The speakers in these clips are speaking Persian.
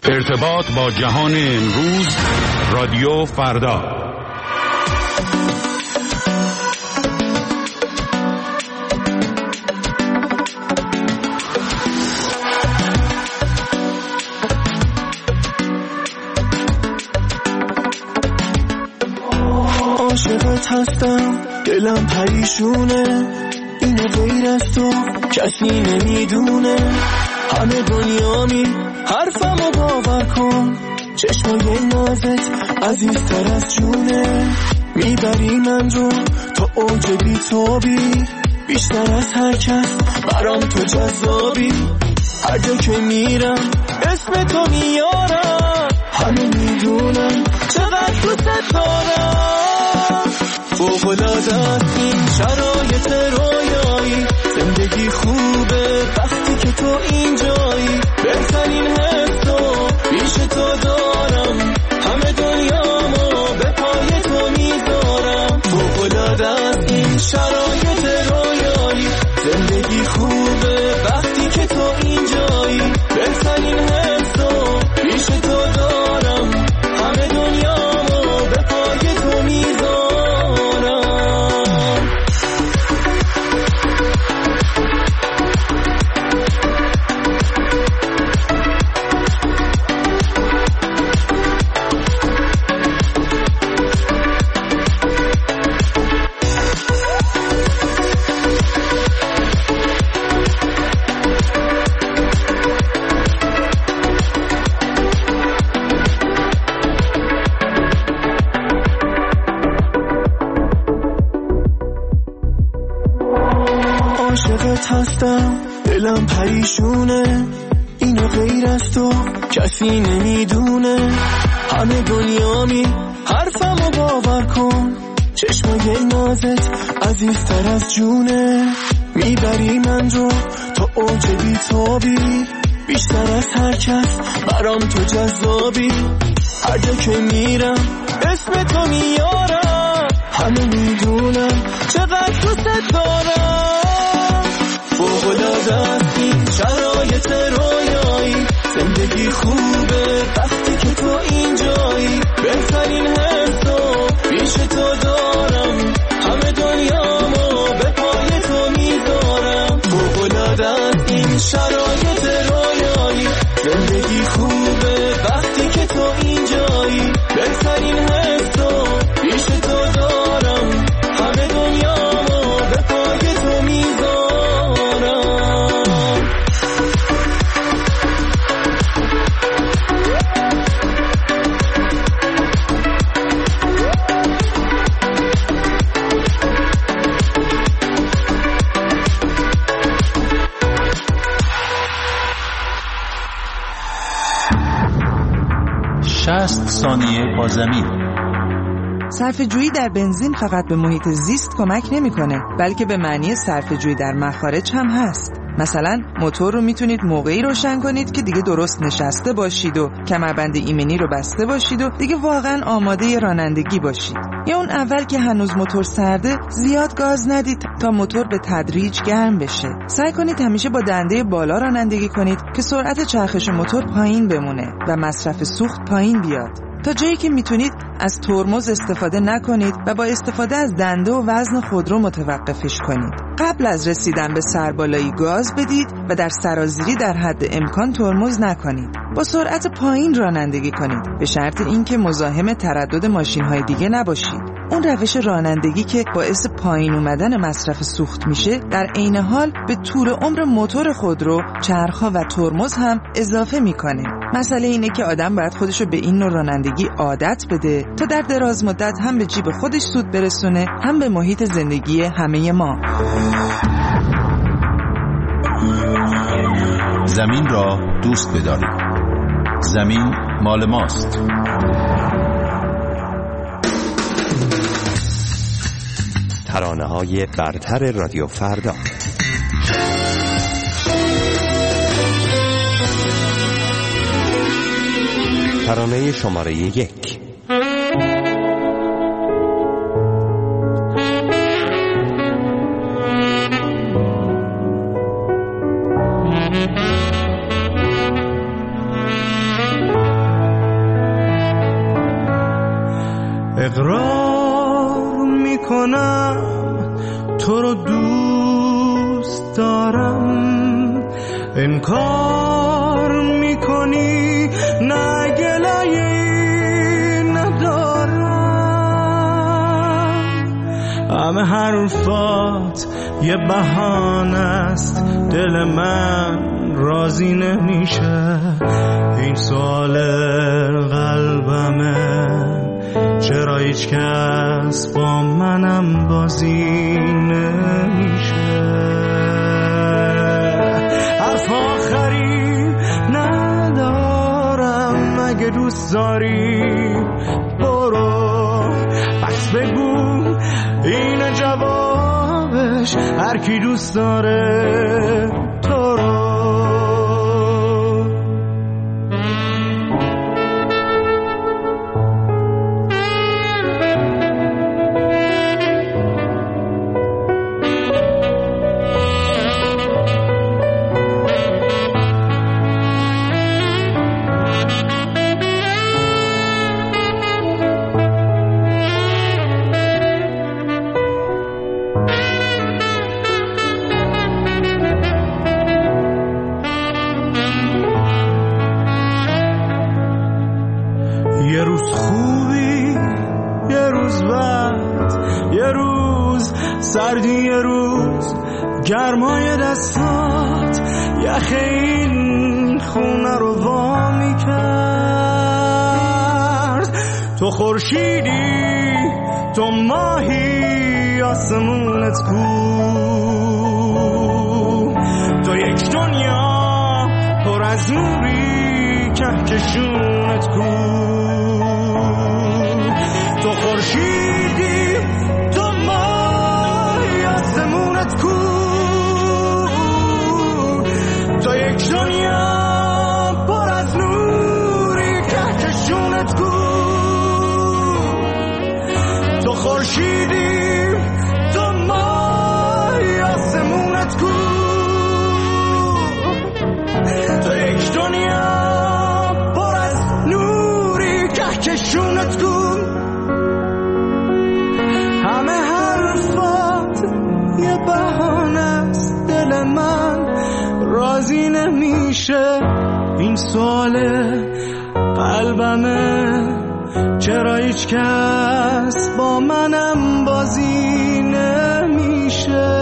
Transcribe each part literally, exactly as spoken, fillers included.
ارتباط با جهان امروز، رادیو فردا. عاشقت هستم، دلم پریشونه، اینو غیر از تو کسی نمیدونه. همه دنیامی حرفمو باور کن، چشمای نازت عزیزتر از جونه. میبری من رو تا اوج بی‌تابی، بیشتر از هر کس برام تو جذابی. هر جا که میرم اسم تو میارم، همه میدونم چقدر دوست دارم. فوق‌العاده است این شرایط رویایی، زندگی خوبه وقتی که تو اینجایی. بهترین حسو پیش تو دارم، همه دنیامو به پای تو میذارم. فوق‌العاده است این شرایط رویایی، زندگی خوبه وقتی که تو اینجایی. بهترین حسو پیش تو دارم، همه دنیامو به پای تو میذارم. عاشقت هستم، دلم پریشونه، اینو غیر از تو کسی نمیدونه. همه دنیامی حرفمو باور کن، چشمای نازت عزیزتر از جونه. میبری من رو تا اوج بی‌تابی، بیشتر از هر کس برام تو جذابی. هر جا که میرم اسم تو میارم، همه میدونم چقدر دوست دارم. فوق‌العاده است این شرایط رویایی، زندگی خوبه وقتی که تو اینجایی. بهترین حسو پیش تو دارم، همه دنیامو به پای تو میذارم. فوق‌العاده است این شرایط رویایی، زندگی خوبه وقتی که تو اینجایی. بهترین حسو پیش تو دارم، همه دنیامو به پای تو میذارم. شصت ثانیه با زمین. صرفه‌جویی در بنزین فقط به محیط زیست کمک نمی‌کنه، بلکه به معنی صرفه‌جویی در مخارج هم هست. مثلا موتور رو میتونید موقعی روشن کنید که دیگه درست نشسته باشید و کمربند ایمنی رو بسته باشید و دیگه واقعا آماده رانندگی باشید. یا اون اول که هنوز موتور سرده زیاد گاز ندید تا موتور به تدریج گرم بشه. سعی کنید همیشه با دنده بالا رانندگی کنید که سرعت چرخش موتور پایین بمونه و مصرف سوخت پایین بیاد. تا جایی که میتونید از ترمز استفاده نکنید و با استفاده از دنده و وزن خودرو متوقفش کنید. قبل از رسیدن به سربالایی گاز بدید و در سرازیری در حد امکان ترمز نکنید. با سرعت پایین رانندگی کنید، به شرط اینکه مزاحم تردد ماشین‌های دیگه نباشید. اون روش رانندگی که باعث پایین اومدن مصرف سوخت میشه، در عین حال به طول عمر موتور خودرو، چرخ‌ها و ترمز هم اضافه میکنه. مسئله اینه که آدم باید خودشو به این نوع رانندگی عادت بده تا در دراز مدت هم به جیب خودش سود برسونه، هم به محیط زندگی همه ما. زمین را دوست بدارید. زمین مال ماست. ترانه‌های برتر رادیو فردا. ترانه شماره یک. اقرار میکنم تو رو دوست دارم، انکار میکنی نه گله‌ای ندارم. همه حرفات یه بهانه است، دل من راضی نمیشه. این سوال قلبمه، چرا هیچ کس با منم بازی نمیشه. حرف آخری ندارم، اگه دوست داری برو، پس بگو این جوابش، هر کی دوست داره تو رو. یه روز خوبی، یه روز بد، یه روز سردی، یه روز گرمای دستات، یخ این خونه رو وا میکرد. تو خورشیدی، تو ماهی، آسمونت کو، تو یک دنیا پر از نوری، کهکشونت کو. تو خورشیدی، تو ماهی، آسمونت کو، تو یک دنیا پر از نوری، کهکشونت کو. تو خورشیدی، تو ماهی، آسمونت کو، تو یک دنیا پر از نوری، کهکشونت کو. همه حرفات یه بهانه است، دل من راضی نمیشه. این سوال قلبمه، چرا هیچ کس با منم بازی نمیشه.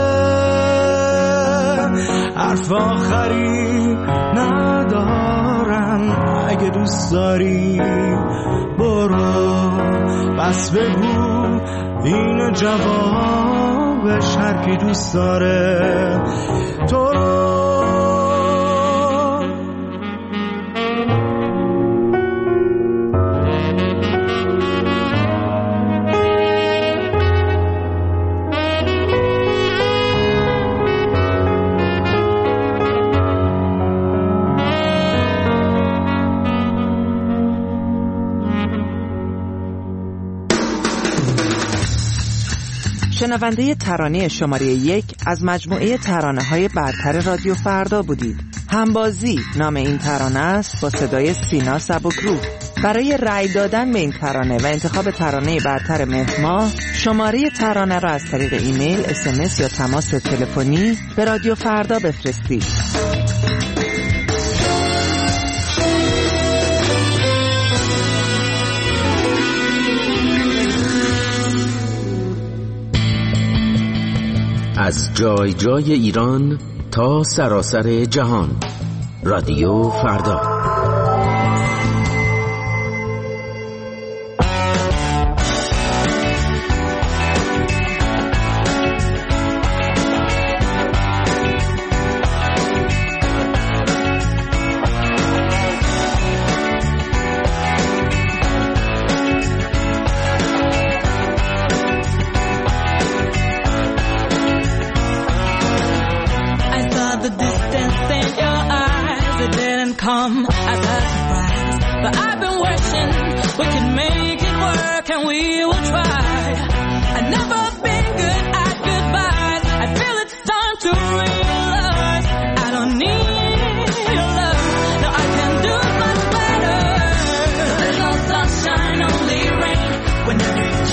حرف آخری ندارم، اگه دوست داری برو، بس بگو این جوابش، هر کی دوست داره تو رو. شنونده ترانه شماره یک از مجموعه ترانه‌های برتر رادیو فردا بودید. همبازی نام این ترانه است، با صدای سینا سبکرو. برای رأی دادن به این ترانه و انتخاب ترانه برتر مهر ماه، شماره ترانه را از طریق ایمیل، اس ام اس یا تماس تلفنی به رادیو فردا بفرستید. از جای جای ایران تا سراسر جهان، رادیو فردا. Come as a surprise, but I've been wishing we can make it work, and we will try. I've never been good at goodbyes. I feel it's time to realize I don't need your love. No, I can do much better. There's no sunshine, only rain. When every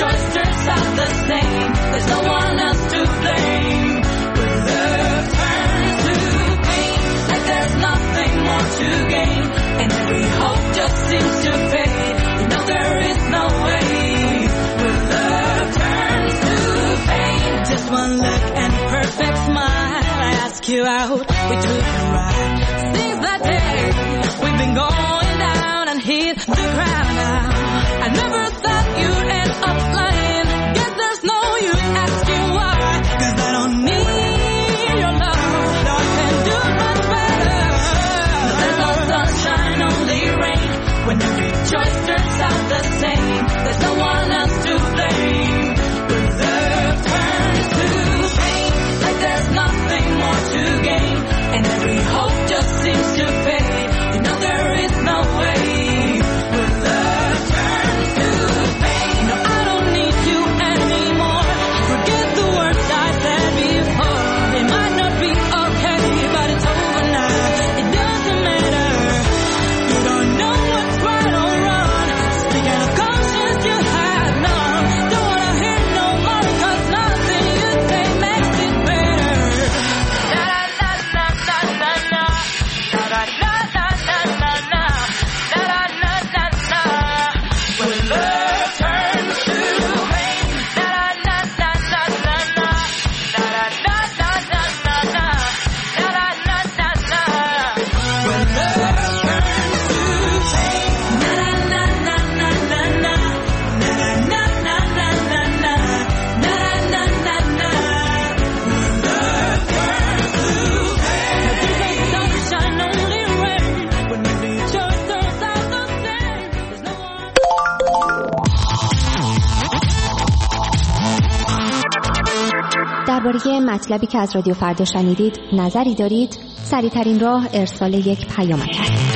درباره مطلبی که از رادیو فردا شنیدید نظری دارید؟ سریع‌ترین راه ارسال یک پیامک است.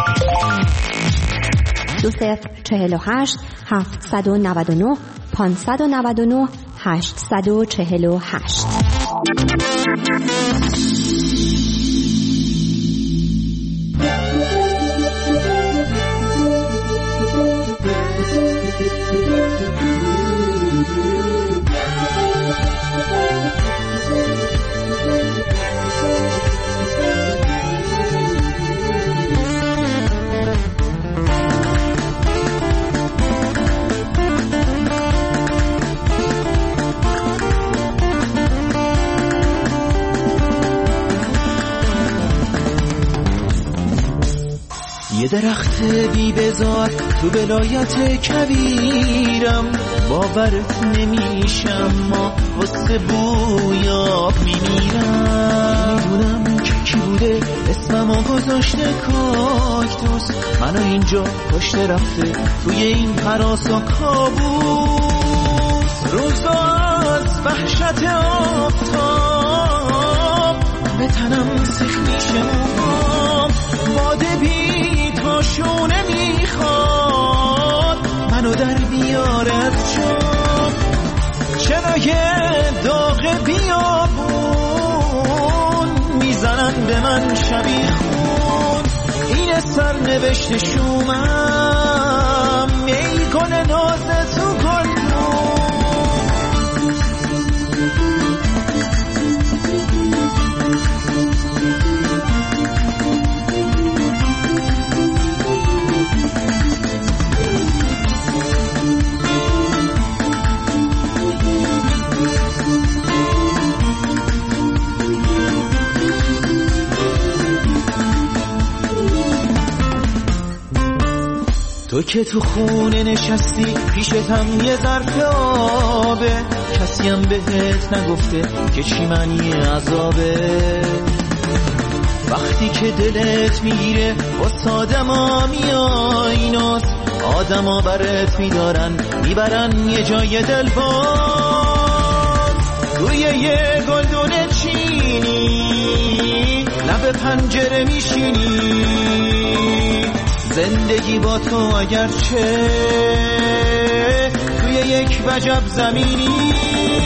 دو صفر چهل و هشت هفتصد و نود و نه پانصد و نود و نه هشتصد و چهل و هشت. یه درخت بی بزار تو ولایت کبیرم، باورت نمیشم ما واسه بویاب میمیرم. میدونم که کی بوده اسممو گذاشته کاکتوس، منو اینجا پشت رفته توی این هراس و کابوس. روزا از وحشت آفتاب به تنم سیخ میشه موهام، باده بی تاشونه میخواد منو در بیاره از جام. چرای داغ بیابون میزنن به من شبیه خون، این سرنوشت شومم میکنه ناز تو گلدون. تو که تو خونه نشستی پیشتم یه ظرف آبه، کسی هم بهت نگفته که چی معنی عذابه. وقتی که دلت میگیره واسه آدما میای ناز، آدما برات میدارن میبرن یه جای دلباز. توی یه گلدون چینی لب پنجره میشینی، زندگی با تو اگرچه توی یک وجب زمینی.